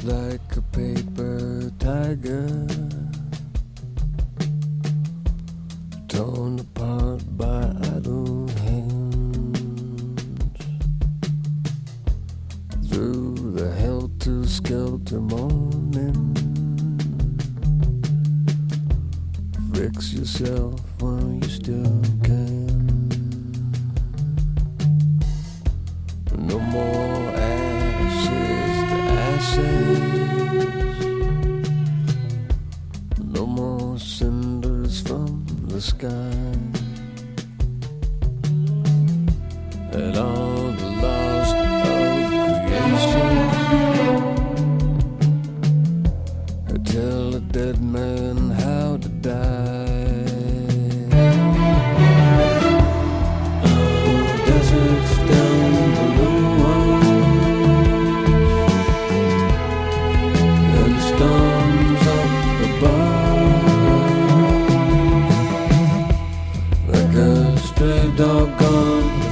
like a paper tiger, torn apart by idle hands. Through the helter-skelter morning, fix yourself while you still can. No more ashes to ashes, no more cinders from the sky, and all the lost of creation. Tell a dead man how to die. Deserts down below and storms up above, like a stray dog gone